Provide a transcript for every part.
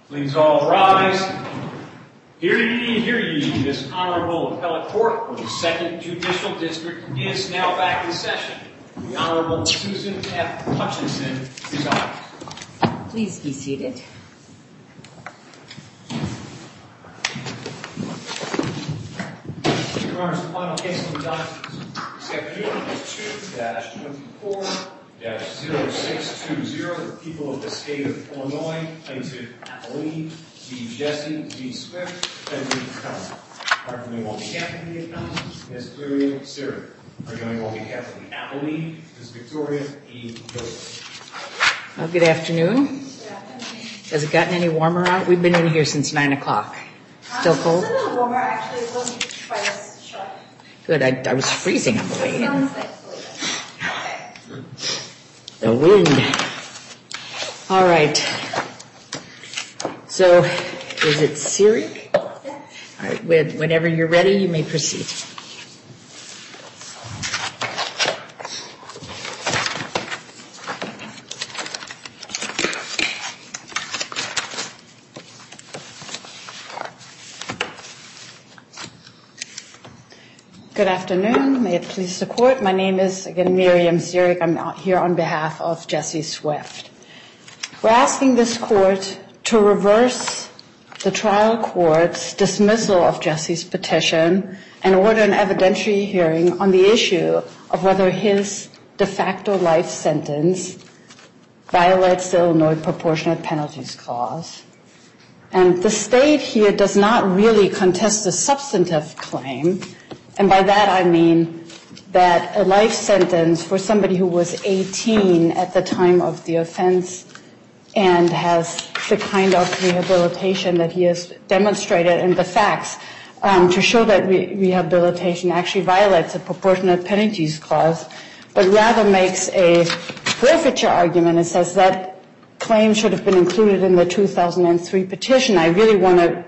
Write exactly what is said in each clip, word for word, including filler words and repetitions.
Please all rise. Hear ye, hear ye. This Honorable Appellate Court for the Second Judicial District is now back in session. The Honorable Susan F. Hutchinson presides. Please be seated. Your Honor, the final case on the docket this afternoon is two twenty-four zero six two zero. The people of the state of Illinois, plaintiff appellee D. Jesse Z. Swift, defendant appellant. Arguing on behalf of the appellant, Miz Miriam Siri. Arguing on behalf of the appellee, Miz Victoria E. Joseph. Well, good afternoon. Has it gotten any warmer out? We've been in here since nine o'clock. Still um, cold? It's a little warmer, actually. It wasn't quite as sharp. Good. I, I was freezing on the way in. Okay. The wind. All right. So, is it Siri? Yeah. All right. Whenever you're ready, you may proceed. Good afternoon. May it please the court. My name is, again, Miriam Zirik. I'm here on behalf of Jesse Swift. We're asking this court to reverse the trial court's dismissal of Jesse's petition and order an evidentiary hearing on the issue of whether his de facto life sentence violates the Illinois Proportionate Penalties Clause. And the state here does not really contest the substantive claim. And by that I mean that a life sentence for somebody who was eighteen at the time of the offense and has the kind of rehabilitation that he has demonstrated and the facts um, to show that re- rehabilitation actually violates the Proportionate Penalties Clause, but rather makes a forfeiture argument and says that claim should have been included in the two thousand three petition. I really want to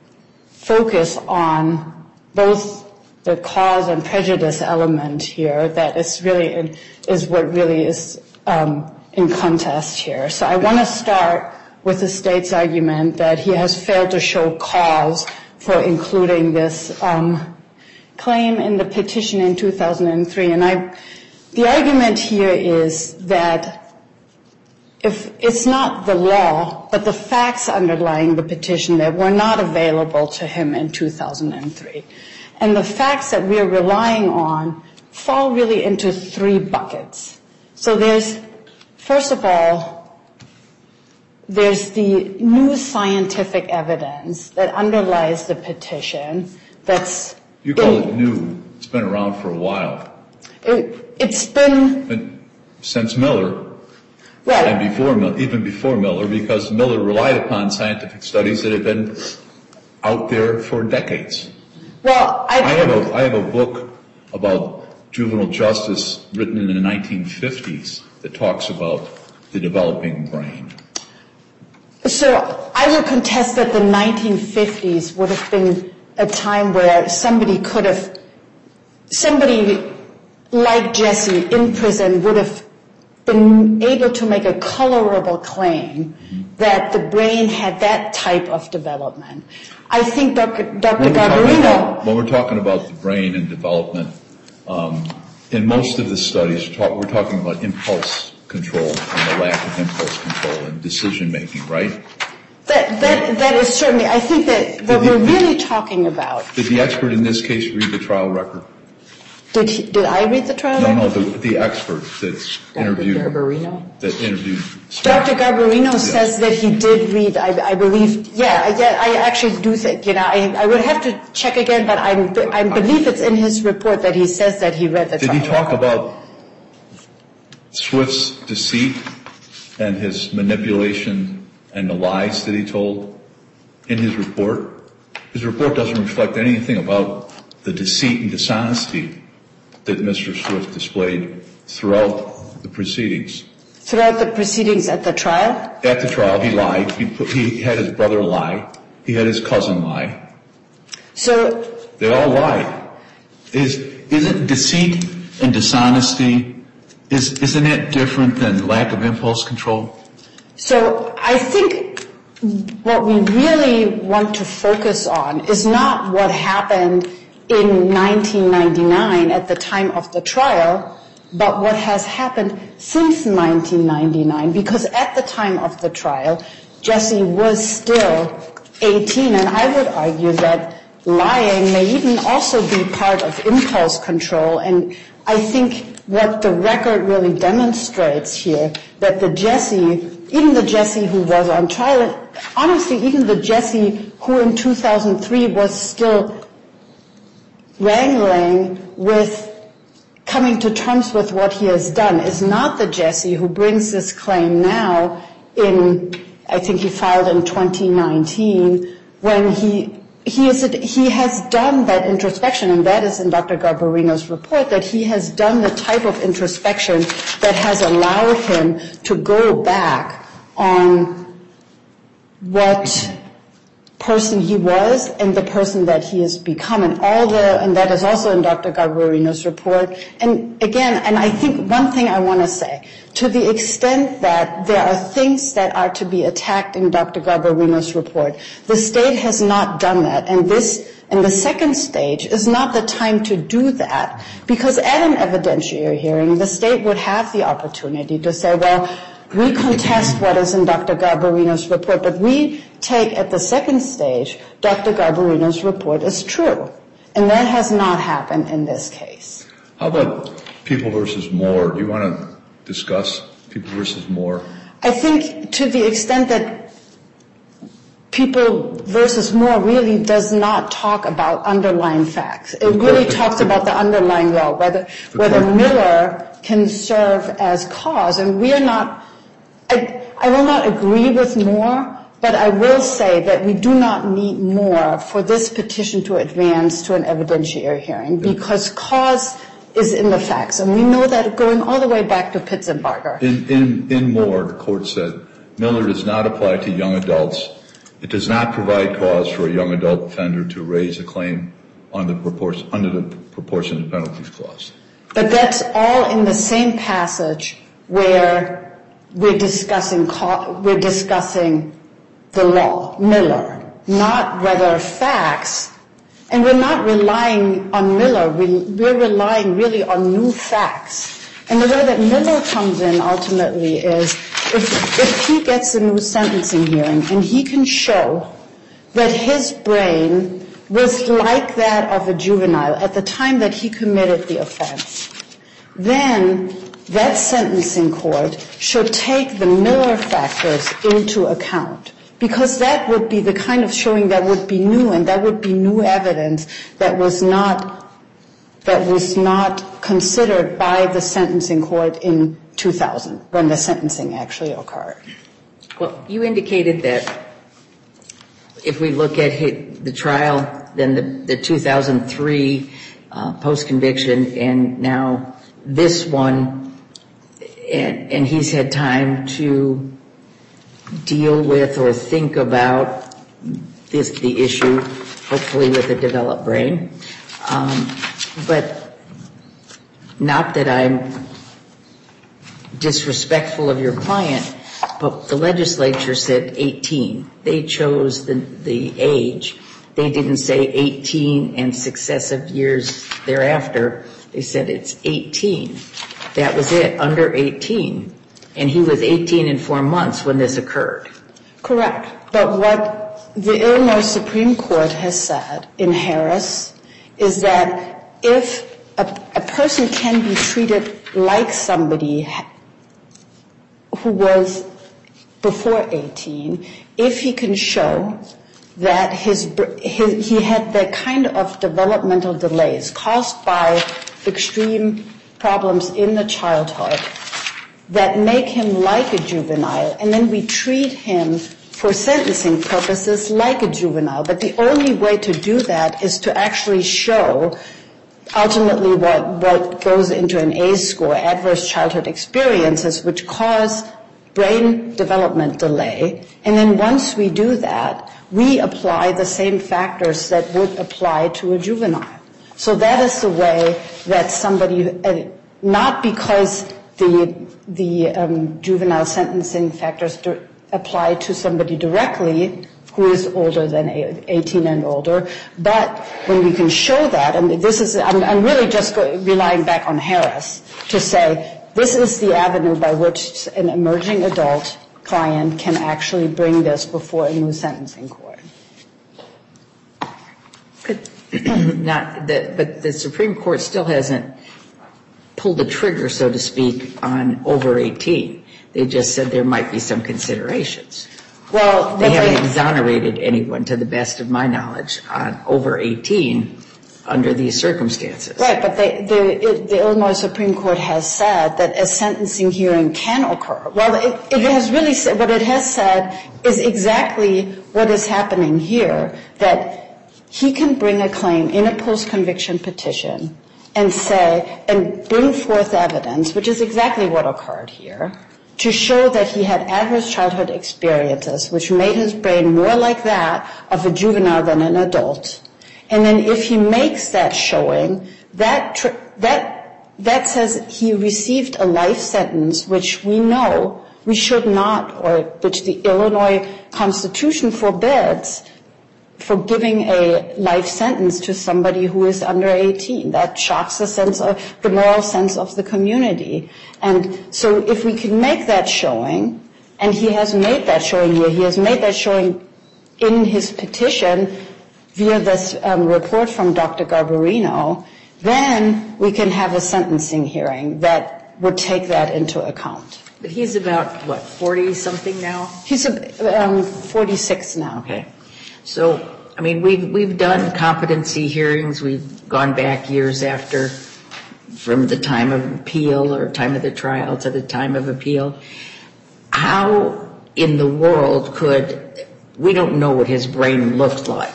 focus on both the cause and prejudice element here that is really in, is what really is um, in contest here. So I want to start with the state's argument that he has failed to show cause for including this um, claim in the petition in two thousand three. And I, the argument here is that if it's not the law, but the facts underlying the petition that were not available to him in two thousand three. And the facts that we're relying on fall really into three buckets. So there's, first of all, there's the new scientific evidence that underlies the petition that's... You call in, it new. It's been around for a while. It, it's been... been... Since Miller. Right. And before, even before Miller, because Miller relied upon scientific studies that had been out there for decades. Well, I, I have a I have a book about juvenile justice written in the nineteen fifties that talks about the developing brain. So I will contest that the nineteen fifties would have been a time where somebody could have, somebody like Jesse in prison would have been able to make a colorable claim that the brain had that type of development. I think Doctor Doctor Garbarino... When we're talking about the brain and development, um, in most of the studies, we're, talk, we're talking about impulse control and the lack of impulse control and decision-making, right? That, that, that is certainly... I think that what we're really talking about... Did the expert in this case read the trial record? Did he, did I read the trial no, record? No, the, the expert that interviewed... Doctor Garbarino? That interviewed... Doctor Garbarino yes. says that he did read, I, I believe, yeah, I, yeah, I actually do think, you know, I, I would have to check again, but I, I believe it's in his report that he says that he read the Did trial he talk record. about Swift's deceit and his manipulation and the lies that he told in his report? His report doesn't reflect anything about the deceit and dishonesty that Mister Swift displayed throughout the proceedings. Throughout the proceedings at the trial? At the trial, he lied. He, put, he had his brother lie. He had his cousin lie. So... They all lied. Is, isn't deceit and dishonesty, is, isn't it different than lack of impulse control? So I think what we really want to focus on is not what happened in nineteen ninety-nine at the time of the trial, but what has happened since nineteen ninety-nine, because at the time of the trial, Jesse was still eighteen, and I would argue that lying may even also be part of impulse control, and I think what the record really demonstrates here, that the Jesse, even the Jesse who was on trial, and honestly, even the Jesse who in two thousand three was still wrangling with coming to terms with what he has done, is not the Jesse who brings this claim now in, I think he filed in twenty nineteen, when he He, is, he has done that introspection, and that is in Doctor Garbarino's report, that he has done the type of introspection that has allowed him to go back on what person he was and the person that he has become, and all the, and that is also in Doctor Garbarino's report. And again, and I think one thing I want to say, to the extent that there are things that are to be attacked in Doctor Garbarino's report, the state has not done that, and this, and the second stage is not the time to do that, because at an evidentiary hearing, the state would have the opportunity to say, well, we contest what is in Doctor Garbarino's report, but we take at the second stage Doctor Garbarino's report as true. And that has not happened in this case. How about People versus Moore? Do you want to discuss People versus Moore? I think to the extent that People versus Moore really does not talk about underlying facts. It really talks about the underlying law, whether whether Miller can serve as cause. And we are not, I, I will not agree with Moore, but I will say that we do not need more for this petition to advance to an evidentiary hearing, because cause is in the facts. And we know that going all the way back to Pitzenbarger. In, in, in Moore, the court said, Miller does not apply to young adults. It does not provide cause for a young adult offender to raise a claim on the proportion, under the proportionate penalties clause. But that's all in the same passage where we're discussing, we're discussing the law, Miller, not whether facts, and we're not relying on Miller, we're relying really on new facts. And the way that Miller comes in ultimately is if, if he gets a new sentencing hearing and he can show that his brain was like that of a juvenile at the time that he committed the offense, then that sentencing court should take the Miller factors into account, because that would be the kind of showing that would be new, and that would be new evidence that was not that was not considered by the sentencing court in two thousand, when the sentencing actually occurred. Well, you indicated that if we look at the trial, then the, the two thousand three uh, post-conviction, and now this one, and, and he's had time to deal with or think about this, the issue, hopefully with a developed brain. Um, but not that I'm disrespectful of your client, but the legislature said eighteen. They chose the, the age. They didn't say eighteen and successive years thereafter. They said it's eighteen. That was it, under eighteen. And he was eighteen and four months when this occurred. Correct. But what the Illinois Supreme Court has said in Harris is that if a, a person can be treated like somebody who was before eighteen, if he can show that his, his he had the kind of developmental delays caused by extreme problems in the childhood that make him like a juvenile, and then we treat him for sentencing purposes like a juvenile. But the only way to do that is to actually show ultimately what, what goes into an A score, adverse childhood experiences, which cause brain development delay. And then once we do that, we apply the same factors that would apply to a juvenile. So that is the way that somebody, uh, not because the the um, juvenile sentencing factors apply to somebody directly who is older than eighteen and older. But when we can show that, and this is, I'm, I'm really just go, relying back on Harris to say this is the avenue by which an emerging adult client can actually bring this before a new sentencing court. Not the, but the Supreme Court still hasn't pulled the trigger, so to speak, on over eighteen. They just said there might be some considerations. Well, they haven't exonerated anyone, to the best of my knowledge, on over eighteen under these circumstances. Right, but they, the, the Illinois Supreme Court has said that a sentencing hearing can occur. Well, it, it has really said, what it has said is exactly what is happening here, that he can bring a claim in a post-conviction petition and say, and bring forth evidence, which is exactly what occurred here, to show that he had adverse childhood experiences, which made his brain more like that of a juvenile than an adult. And then if he makes that showing, that tr- that that says he received a life sentence, which we know we should not, or which the Illinois Constitution forbids, for giving a life sentence to somebody who is under eighteen. That shocks the sense of the moral sense of the community. And so if we can make that showing, and he has made that showing here, he has made that showing in his petition via this um, report from Doctor Garbarino, then we can have a sentencing hearing that would take that into account. But he's about, what, forty-something now? He's um, forty-six now. Okay. So, I mean, we've, we've done competency hearings. We've gone back years after, from the time of appeal or time of the trial to the time of appeal. How in the world could, we don't know what his brain looked like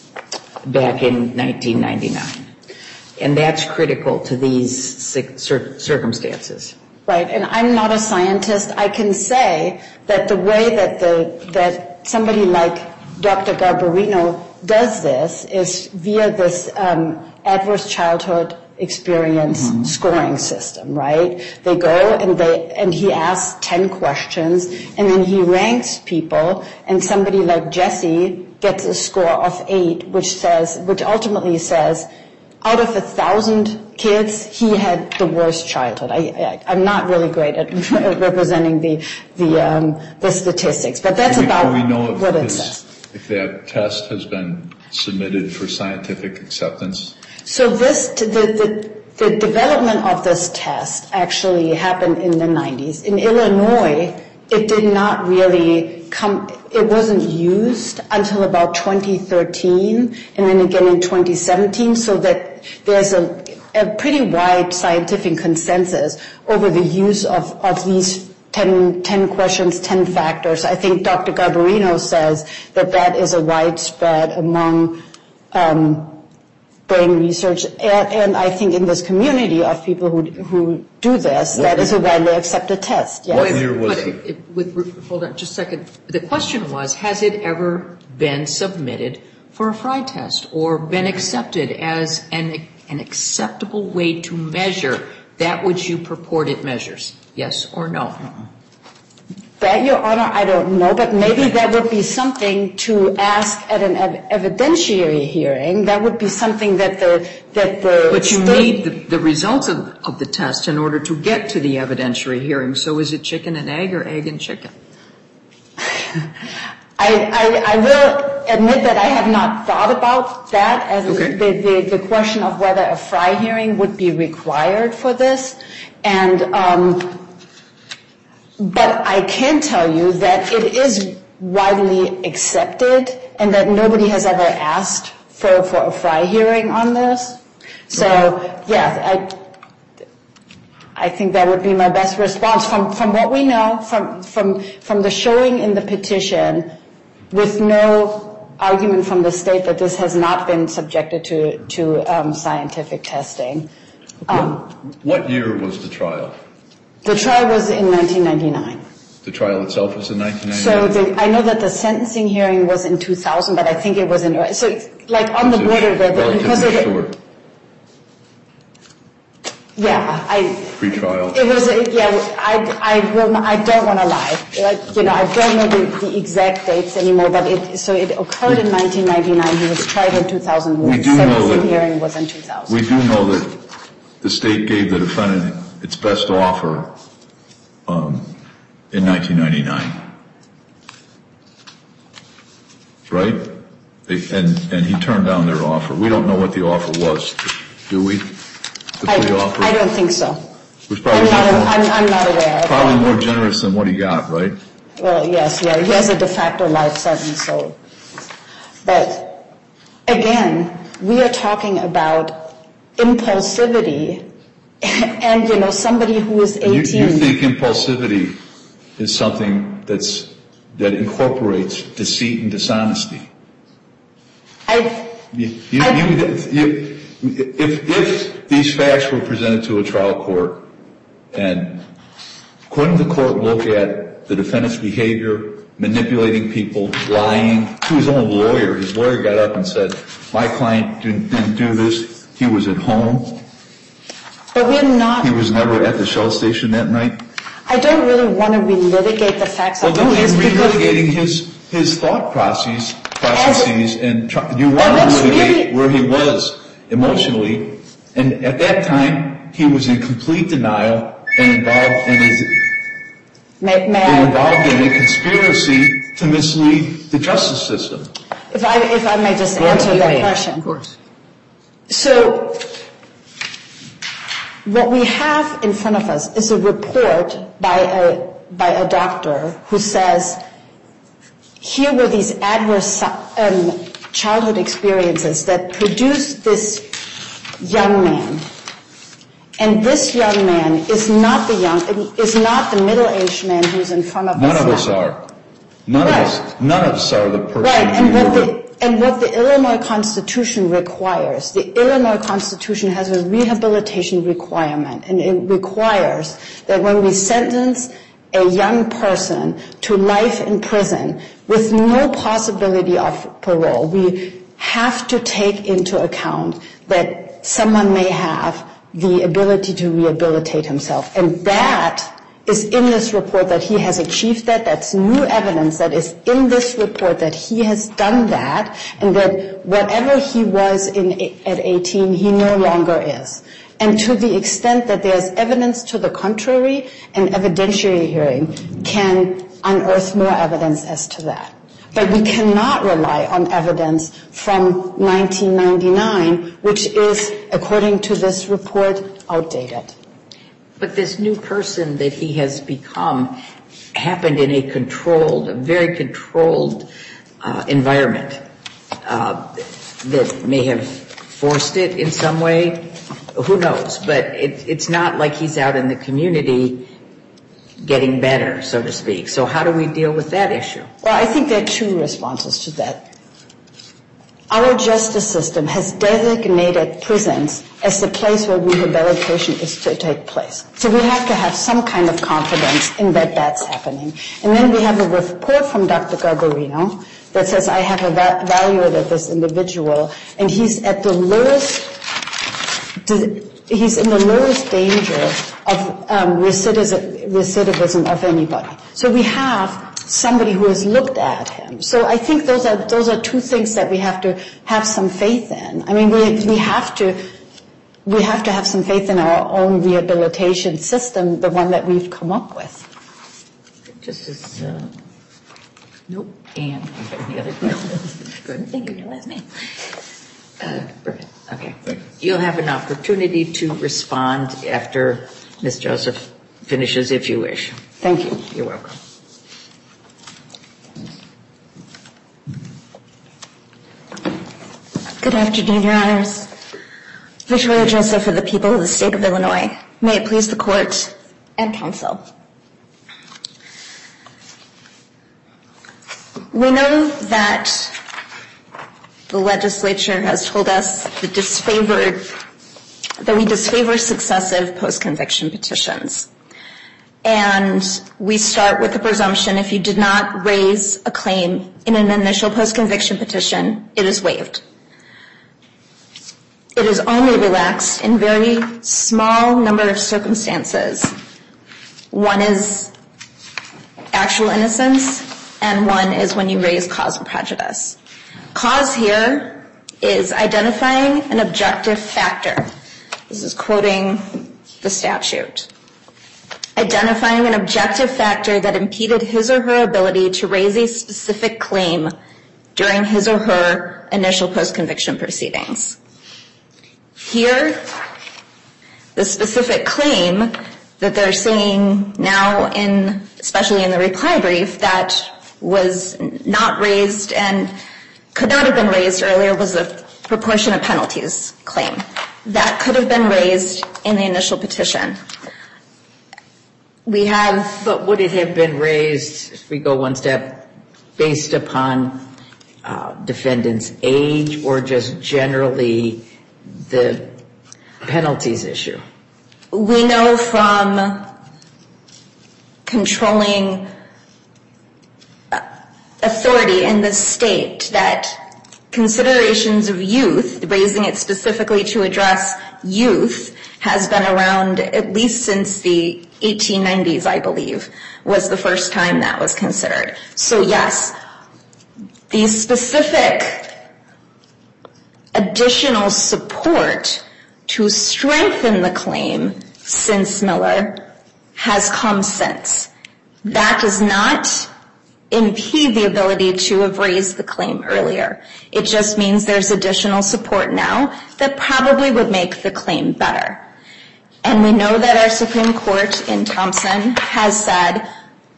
back in nineteen ninety-nine. And that's critical to these circumstances. Right, and I'm not a scientist. I can say that the way that the that somebody like Doctor Garbarino does this is via this um, adverse childhood experience mm-hmm. scoring system, right? They go and they and he asks ten questions, and then he ranks people, and somebody like Jesse gets a score of eight, which says, which ultimately says, out of a thousand kids, he had the worst childhood. I, I, I'm not really great at representing the the um, the statistics, but that's do we, about do we know if what it his, says. If that test has been submitted for scientific acceptance? So this, the, the, the development of this test actually happened in the nineties. In Illinois, it did not really come, it wasn't used until about twenty thirteen, and then again in twenty seventeen, so that there's a, a pretty wide scientific consensus over the use of, of these ten, ten questions, ten factors. I think Doctor Garbarino says that that is a widespread among um, brain research, and, and I think in this community of people who who do this, what that is a widely accepted test. Yes. What year was but it? it with, hold on just a second. The question was, has it ever been submitted for a Frye test or been accepted as an, an acceptable way to measure that which you purport it measures? Yes or no? Uh-uh. That, Your Honor, I don't know, but maybe that would be something to ask at an ev- evidentiary hearing. That would be something that the that the. But you state need the, the results of, of the test in order to get to the evidentiary hearing. So is it chicken and egg or egg and chicken? I, I, I will admit that I have not thought about that as okay. the, the the question of whether a Frye hearing would be required for this, and. Um, But I can tell you that it is widely accepted and that nobody has ever asked for, for a Frye hearing on this. So, yeah, I I think that would be my best response from, from what we know, from, from, from the showing in the petition, with no argument from the state that this has not been subjected to, to um, scientific testing. Um, what year was the trial? The trial was in nineteen ninety-nine. The trial itself was in nineteen ninety-nine? So the, I know that the sentencing hearing was in two thousand, but I think it was in, so like on the border there, because of short. Yeah, I, Pre-trial? it was, a- yeah, I, I will, not- I don't want to lie. Like, you know, I don't know the, the exact dates anymore, but it, so it occurred in nineteen ninety-nine. He was tried in two thousand one. We do know Sentencing that- hearing was in two thousand. We do know that the state gave the defendant its best offer um, in nineteen ninety-nine. Right? They, and, and he turned down their offer. We don't know what the offer was, do we? The I, plea offer? I don't think so. Was probably I'm not, more, I'm, I'm not aware of probably that. more generous than what he got, right? Well, yes, yeah, he has a de facto life sentence, so. But again, we are talking about impulsivity and, you know, somebody who is You, eighteen. you think impulsivity is something that's, that incorporates deceit and dishonesty? I, You, you, I- you, you, if, if these facts were presented to a trial court, and couldn't the court look at the defendant's behavior, manipulating people, lying to his own lawyer? His lawyer got up and said, my client didn't, didn't do this. He was at home. but we're not, He was never at the Shell station that night. I don't really want to relitigate the facts Well, of the no, case he's because relitigating his, his thought processes, processes and try, you want But to what's litigate really- where he was emotionally. And at that time, he was in complete denial and involved in his, may, may I, involved in a conspiracy to mislead the justice system. if I, if I may just Go answer ahead, that you may. question. Of course. So what we have in front of us is a report by a, by a doctor who says, here were these adverse um, childhood experiences that produced this young man. And this young man is not the young, is not the middle-aged man who's in front of us None of us now. are. None Right. of us, none of us are the person. Right, and we what were. the and what the Illinois Constitution requires, the Illinois Constitution has a rehabilitation requirement, and it requires that when we sentence a young person to life in prison with no possibility of parole, we have to take into account that someone may have the ability to rehabilitate himself. And that is in this report, that he has achieved that. That's new evidence that is in this report that he has done that, and that whatever he was in at eighteen, he no longer is. And to the extent that there's evidence to the contrary, an evidentiary hearing can unearth more evidence as to that. But we cannot rely on evidence from nineteen ninety-nine, which is, according to this report, outdated. But this new person that he has become happened in a controlled, a very controlled uh, environment uh, that may have forced it in some way. Who knows? But it, it's not like he's out in the community getting better, so to speak. So how do we deal with that issue? Well, I think there are two responses to that. Our justice system has designated prisons as the place where rehabilitation is to take place. So we have to have some kind of confidence in that that's happening. And then we have a report from Doctor Garbarino that says, I have evaluated this individual, and he's at the lowest, he's in the lowest danger of um, recidivism, recidivism of anybody. So we have somebody who has looked at him. So I think those are those are two things that we have to have some faith in. I mean, we we have to we have to have some faith in our own rehabilitation system, the one that we've come up with. Just as, uh, nope, and the other question. Good, thank you, your last name. Uh, Britt, okay. Thank you. You'll have an opportunity to respond after Miz Joseph finishes, if you wish. Thank you. You're welcome. Good afternoon, Your Honors. Victoria Joseph for the people of the state of Illinois. May it please the court and counsel. We know that the legislature has told us that disfavored, that we disfavor successive post-conviction petitions. And we start with the presumption if you did not raise a claim in an initial post-conviction petition, it is waived. it is only relaxed in very small number of circumstances. One is actual innocence, and one is when you raise cause and prejudice. Cause here is identifying an objective factor. This is quoting the statute. Identifying an objective factor that impeded his or her ability to raise a specific claim during his or her initial post-conviction proceedings. Here, the specific claim that they're saying now, in, especially in the reply brief, that was not raised and could not have been raised earlier was the proportion of penalties claim. That could have been raised in the initial petition. We have... But would it have been raised, if we go one step, based upon uh, defendant's age or just generally the penalties issue? We know from controlling authority in the state that considerations of youth, raising it specifically to address youth, has been around at least since the eighteen nineties, I believe, was the first time that was considered. So yes, the specific additional support to strengthen the claim since Miller has come since. That does not impede the ability to have raised the claim earlier. It just means there's additional support now that probably would make the claim better. And we know that our Supreme Court in Thompson has said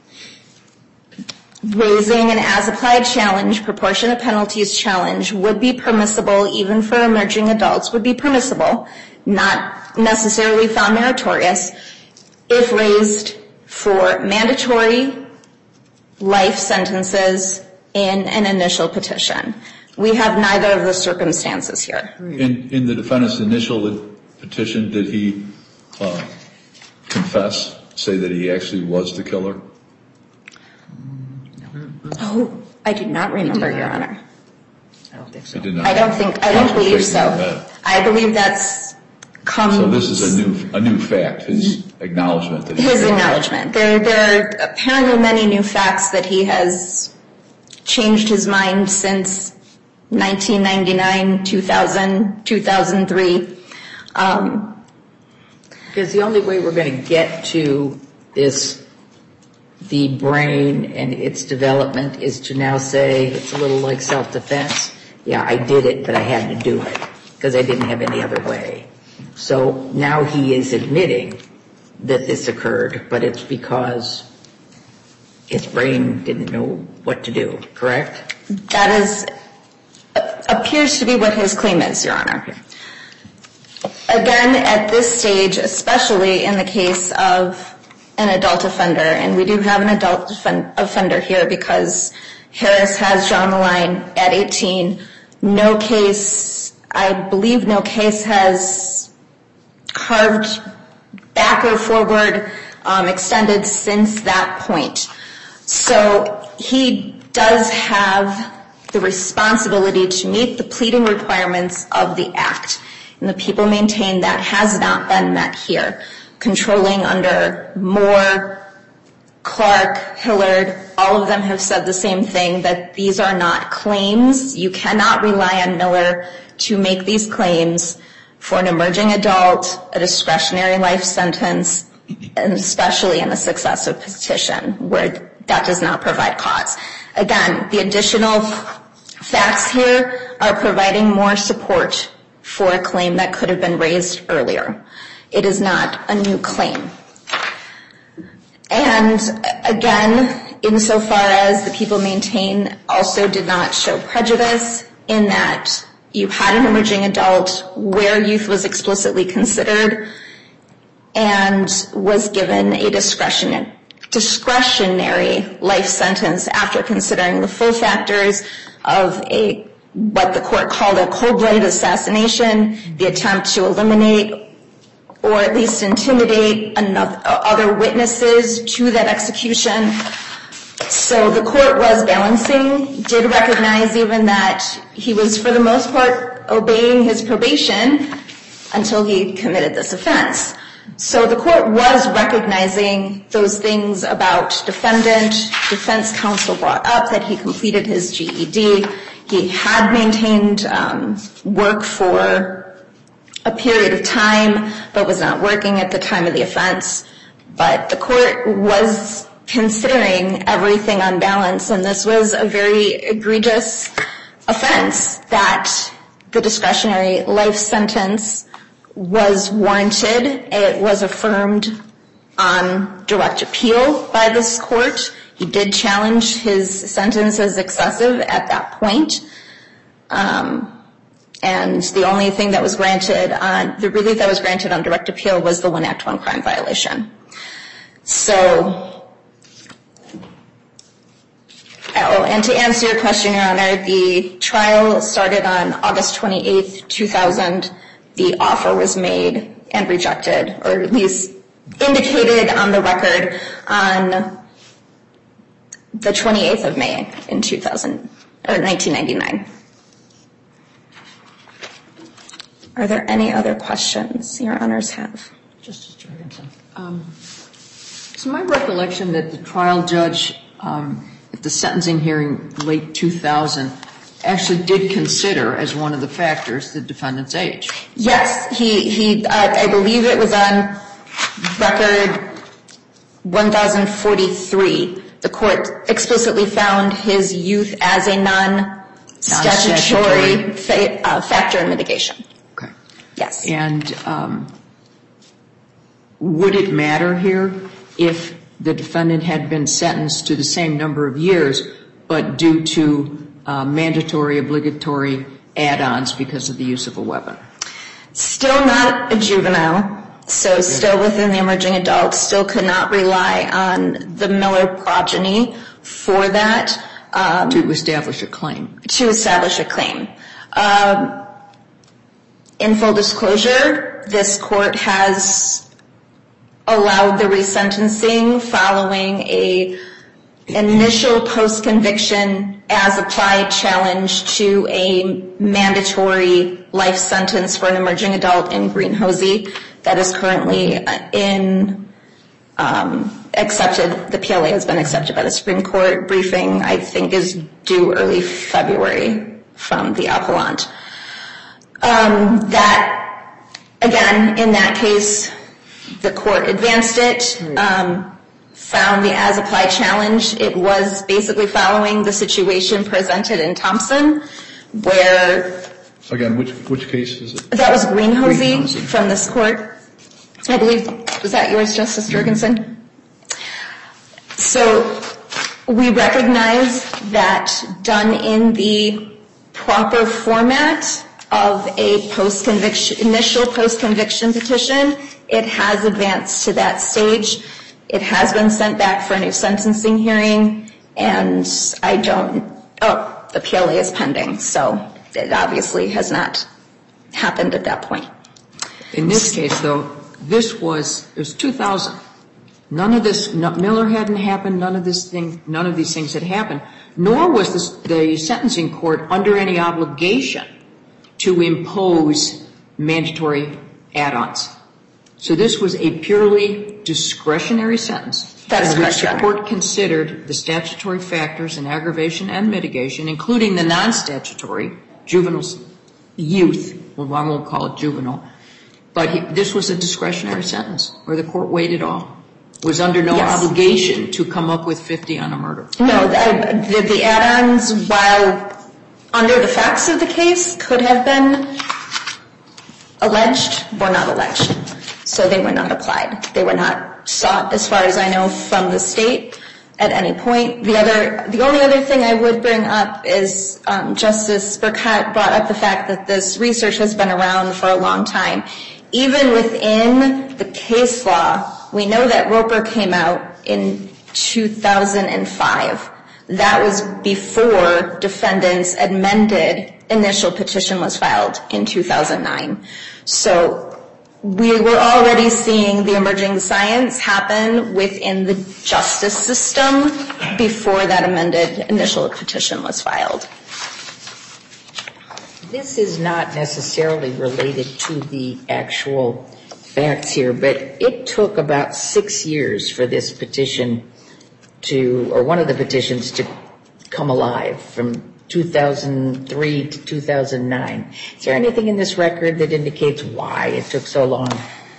raising an as-applied challenge, proportion of penalties challenge, would be permissible, even for emerging adults, would be permissible, not necessarily found meritorious, if raised for mandatory life sentences in an initial petition. We have neither of the circumstances here. In, in the defendant's initial petition, did he uh, confess, say that he actually was the killer? Oh, I do not remember, Your Honor. I don't think so. He did not. I don't think, I don't believe so. I believe that's come... So this is a new, a new fact, his acknowledgement that he... His acknowledgement. There, there are apparently many new facts that he has changed his mind since nineteen ninety-nine, two thousand, two thousand three. Um, because the only way we're going to get to this, the brain and its development, is to now say it's a little like self-defense. Yeah, I did it, but I had to do it because I didn't have any other way. So now he is admitting that this occurred, but it's because his brain didn't know what to do, correct? That is, appears to be what his claim is, Your Honor. Okay. Again, at this stage, especially in the case of an adult offender, and we do have an adult offender here because Harris has drawn the line at eighteen. No case, I believe no case has carved back or forward, um, extended since that point. So he does have the responsibility to meet the pleading requirements of the Act. And the people maintain that has not been met here. Controlling under Moore, Clark, Hillard, all of them have said the same thing, that these are not claims. You cannot rely on Miller to make these claims for an emerging adult, a discretionary life sentence, and especially in a successive petition where that does not provide cause. Again, the additional facts here are providing more support for a claim that could have been raised earlier. It is not a new claim. And again, insofar as the people maintain also did not show prejudice in that you had an emerging adult where youth was explicitly considered and was given a discretion, discretionary life sentence after considering the full factors of a what the court called a cold-blooded assassination, the attempt to eliminate or at least intimidate another, other witnesses to that execution, So the court was balancing, did recognize even that he was, for the most part, obeying his probation until he committed this offense. So the court was recognizing those things about defendant. Defense counsel brought up that he completed his G E D. He had maintained um, work for a period of time, but was not working at the time of the offense. But the court was considering everything on balance, and this was a very egregious offense that the discretionary life sentence was warranted. It was affirmed on direct appeal by this court. He did challenge his sentence as excessive at that point. Um, and the only thing that was granted on, the relief that was granted on direct appeal was the one act, one crime violation. So, oh, and to answer your question, Your Honor, the trial started on August twenty-eighth, two thousand. The offer was made and rejected, or at least indicated on the record on the twenty-eighth of May in two thousand, or nineteen ninety-nine. Are there any other questions Your Honors have? Justice Jorgensen. Um, it's my recollection that the trial judge um, at the sentencing hearing late two thousand actually did consider as one of the factors the defendant's age. Yes, he, he uh, I believe it was on record one thousand forty-three. The court explicitly found his youth as a non-statutory fa- uh, factor in mitigation. Okay. Yes. And um, would it matter here if the defendant had been sentenced to the same number of years, but due to uh, mandatory, obligatory add-ons because of the use of a weapon? Still not a juvenile, so still within the emerging adult, still could not rely on the Miller progeny for that. Um, to establish a claim. To establish a claim. Um, in full disclosure, this court has allowed the resentencing following a initial post-conviction as applied challenge to a mandatory life sentence for an emerging adult in Green-Hosey that is currently in um, accepted. The P L A has been accepted by the Supreme Court. Briefing, I think, is due early February from the appellant. Um, that, again, in that case, the court advanced it, um, found the as-applied challenge. It was basically following the situation presented in Thompson, where... Again, which which case is it? That was Green-Hosey, Green-Hosey. from this court. I believe, was that yours, Justice Jorgensen? So we recognize that done in the proper format of a post-conviction, initial post-conviction petition, it has advanced to that stage. It has been sent back for a new sentencing hearing, and I don't, oh, the P L A is pending, so it obviously has not happened at that point. In this case, though, this was, it was two thousand. None of this, no, Miller hadn't happened, none of this thing, none of these things had happened, nor was this, the sentencing court under any obligation to impose mandatory add-ons. So this was a purely discretionary sentence. That's in which correct, the court considered the statutory factors in aggravation and mitigation, including the non-statutory juvenile youth. Well, I won't call it juvenile. But he, this was a discretionary sentence where the court weighed it all. Was under no Yes. obligation to come up with fifty on a murder. No, the, the, the add-ons, while under the facts of the case could have been alleged, were not alleged. So they were not applied. They were not sought, as far as I know, from the state at any point. The other, the only other thing I would bring up is um, Justice Burkett brought up the fact that this research has been around for a long time. Even within the case law, we know that Roper came out in two thousand five. That was before defendant's amended initial petition was filed in two thousand nine. So we were already seeing the emerging science happen within the justice system before that amended initial petition was filed. This is not necessarily related to the actual facts here, but it took about six years for this petition to, or one of the petitions to come alive, from two thousand three to two thousand nine. Is there anything in this record that indicates why it took so long?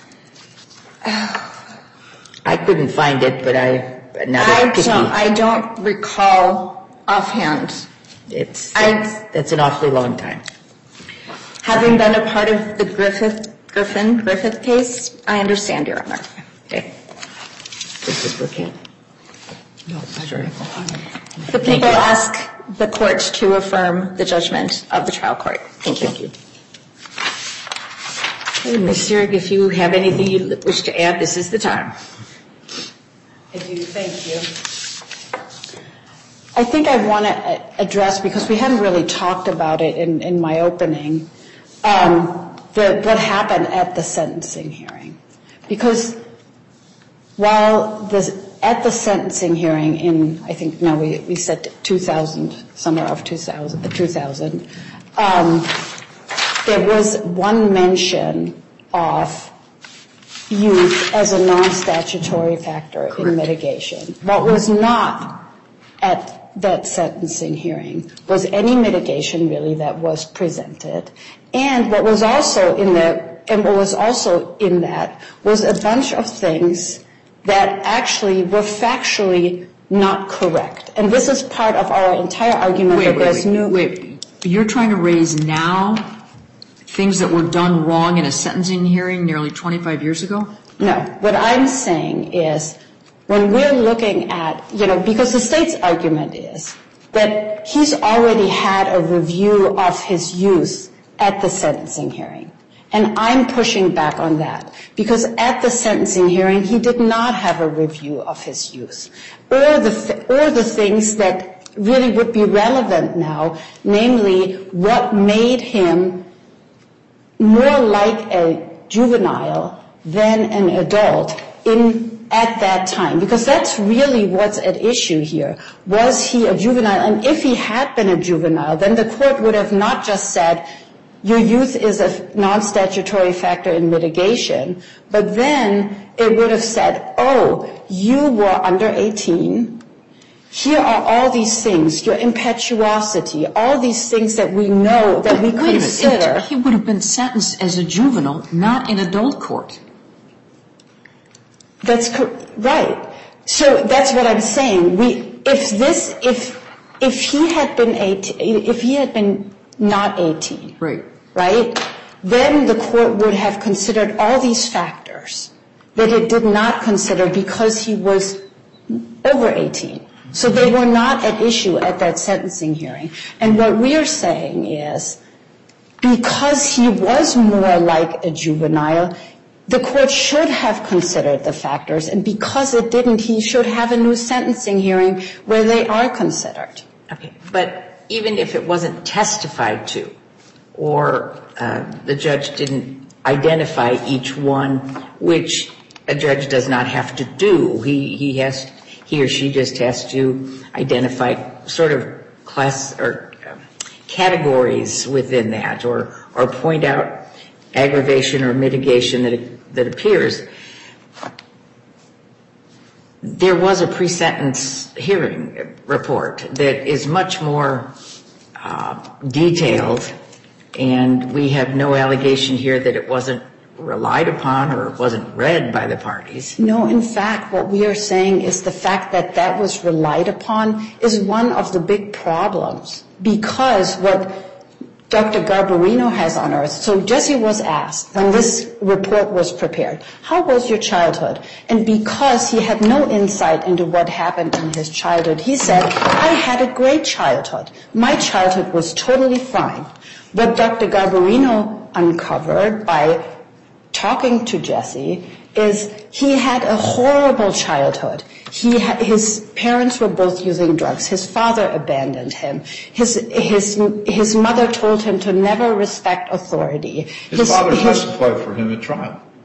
I couldn't find it, but I, another I picky. don't, I don't recall offhand. It's, I- it's, that's an awfully long time. Having been a part of the Griffith, Griffin, Griffith case, I understand, Your Honor. Okay. Justice Burkett? No, Sure. The people ask the court to affirm the judgment of the trial court. Thank you. Thank you. Hey, Miz Zierig, if you have anything you wish to add, this is the time. I do, thank you. I think I want to address, because we haven't really talked about it in, in my opening, um, the, what happened at the sentencing hearing. Because while the, at the sentencing hearing in, I think, no, we, we said two thousand, somewhere of two thousand, two thousand, um, there was one mention of youth as a non-statutory factor Correct. In mitigation. What was not at that sentencing hearing was any mitigation really that was presented. And what was also in the, and what was also in that was a bunch of things that actually were factually not correct. And this is part of our entire argument Wait, that wait, there's wait, new... wait. You're trying to raise now things that were done wrong in a sentencing hearing nearly twenty-five years ago? No. What I'm saying is when we're looking at, you know, because the state's argument is that he's already had a review of his youth at the sentencing hearing. And I'm pushing back on that because at the sentencing hearing, he did not have a review of his youth or the, or the things that really would be relevant now, namely what made him more like a juvenile than an adult in at that time, because that's really what's at issue here. Was he a juvenile? And if he had been a juvenile, then the court would have not just said, your youth is a non-statutory factor in mitigation, but then it would have said, oh, you were under eighteen. Here are all these things, your impetuosity, all these things that we know, that we Wait consider. a minute. He would have been sentenced as a juvenile, not in adult court. That's co- right. So that's what I'm saying. We, if this, if, if he had been eighteen, if he had been not eighteen, Right. right, then the court would have considered all these factors that it did not consider because he was over eighteen. So they were not at issue at that sentencing hearing. And what we are saying is, because he was more like a juvenile, the court should have considered the factors, and because it didn't, he should have a new sentencing hearing where they are considered. Okay, but even if it wasn't testified to, or uh, the judge didn't identify each one, which a judge does not have to do, he he has he or she just has to identify sort of class or uh, categories within that, or or point out aggravation or mitigation that it, that appears. There was a pre-sentence hearing report that is much more uh, detailed, and we have no allegation here that it wasn't relied upon or it wasn't read by the parties. No, in fact, what we are saying is the fact that that was relied upon is one of the big problems, because what Doctor Garbarino has unearthed. So Jesse was asked when this report was prepared, how was your childhood? And because he had no insight into what happened in his childhood, he said, I had a great childhood. My childhood was totally fine. What Doctor Garbarino uncovered by talking to Jesse is he had a horrible childhood. He ha- his parents were both using drugs. His father abandoned him. His his his mother told him to never respect authority. His, his father his, testified for him at trial.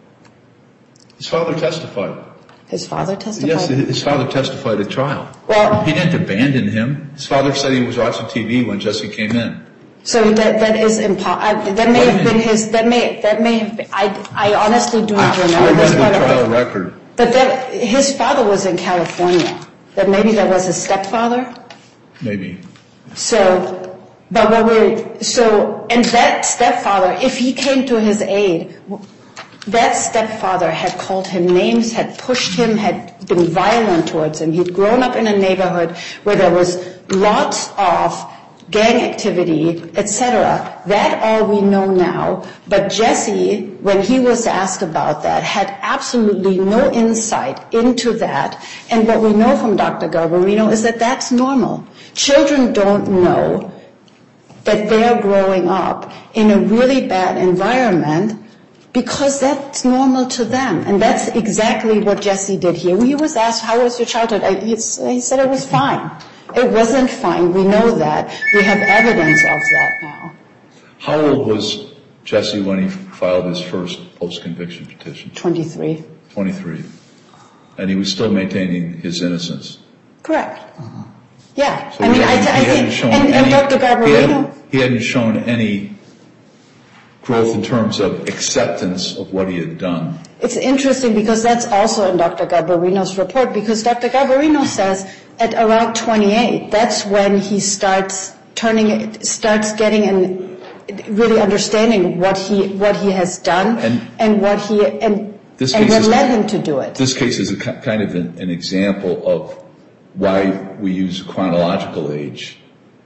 His father testified. His father testified? Yes, his father testified at trial. Well, he didn't abandon him. His father said he was watching T V when Jesse came in. So that that is impo- That may have been his. That may that may have been. I I honestly do not I, remember I this read part the of trial it. record. But that his father was in California. That maybe that was his stepfather. Maybe. So, but what we so and that stepfather, if he came to his aid, that stepfather had called him names, had pushed him, had been violent towards him. He'd grown up in a neighborhood where there was lots of gang activity, et cetera. That all we know now. But Jesse, when he was asked about that, had absolutely no insight into that. And what we know from Doctor Garbarino is that that's normal. Children don't know that they're growing up in a really bad environment because that's normal to them. And that's exactly what Jesse did here. He was asked, how was your childhood? I, he said it was fine. It wasn't fine. We know that. We have evidence of that now. How old was Jesse when he filed his first post-conviction petition? twenty-three. twenty-three. And he was still maintaining his innocence. Correct. Uh-huh. Yeah. So I mean, he I, I hadn't think, shown and, any, and Doctor Garbarino. He hadn't, he hadn't shown any growth in terms of acceptance of what he had done. It's interesting because that's also in Doctor Garbarino's report, because Doctor Garbarino says at around twenty-eight, that's when he starts turning, starts getting and really understanding what he what he has done and, and what he and this and case what is, led him to do it. This case is a kind of an, an example of why we use chronological age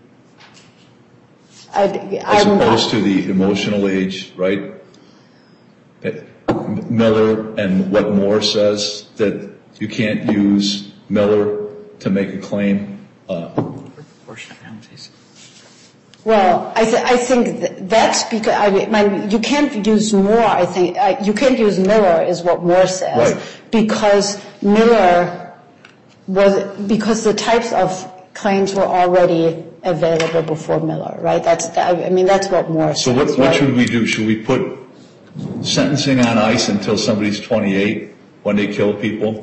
I, as I'm, opposed to the emotional age, right? That Miller and what Moore says, that you can't use Miller to make a claim. Uh, Well, I, th- I think th- that's because I mean, you can't use Moore. I think uh, you can't use Miller, is what Moore says, right. because Miller was because the types of claims were already available before Miller, right? That's I mean that's what Moore says. So what, what right? should we do? Should we put sentencing on ice until somebody's twenty-eight when they kill people?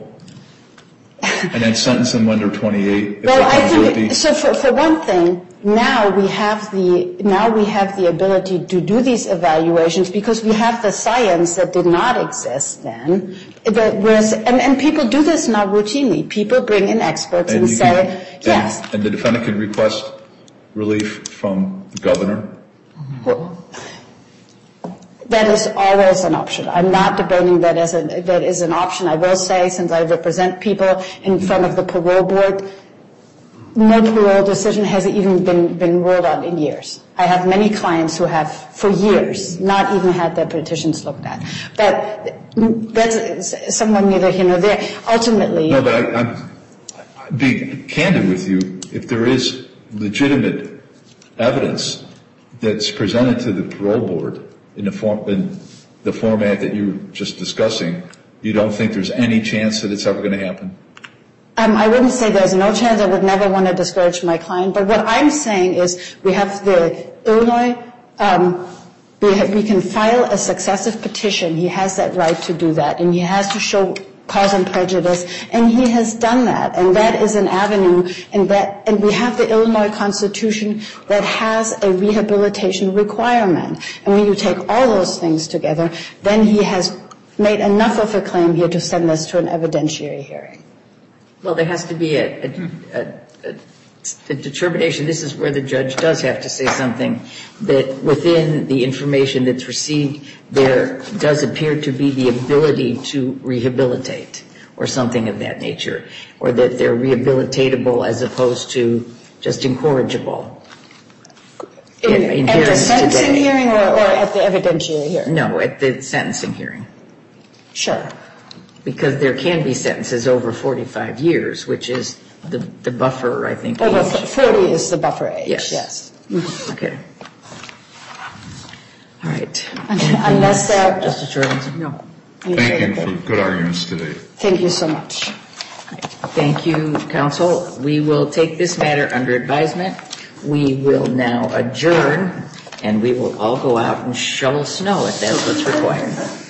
And then sentence them when they're twenty-eight if well, they I come think guilty? so. For, for one thing, now we have the now we have the ability to do these evaluations because we have the science that did not exist then. That was, and, and people do this now routinely. People bring in experts and, and say, can, yes. And, and the defendant can request relief from the governor? Well, that is always an option. I'm not debating that as a, that is an option. I will say, since I represent people in front of the parole board, no parole decision has even been, been ruled on in years. I have many clients who have, for years, not even had their petitions looked at. But that's someone neither here nor there. Ultimately... No, but I, I'm I'd be candid with you. If there is legitimate evidence that's presented to the parole board in the form in the format that you were just discussing, you don't think there's any chance that it's ever going to happen? Um, I wouldn't say there's no chance. I would never want to discourage my client. But what I'm saying is we have the Illinois, um, we, have, we can file a successive petition. He has that right to do that. And he has to show cause and prejudice. And he has done that. And that is an avenue. And that, and we have the Illinois Constitution that has a rehabilitation requirement. And when you take all those things together, then he has made enough of a claim here to send us to an evidentiary hearing. Well, there has to be a, a, a, a, a determination. This is where the judge does have to say something, that within the information that's received, there does appear to be the ability to rehabilitate or something of that nature, or that they're rehabilitatable as opposed to just incorrigible. In, in at the sentencing today. hearing or, or at the evidentiary hearing? No, at the sentencing hearing. Sure. Because there can be sentences over forty-five years, which is the, the buffer, I think. Over age. forty is the buffer age, Yes. yes. Okay. All right. Unless there... Justice Jorgensen? No. Thank you for good arguments today. Thank you so much. Thank you, counsel. We will take this matter under advisement. We will now adjourn, and we will all go out and shovel snow if that's what's required.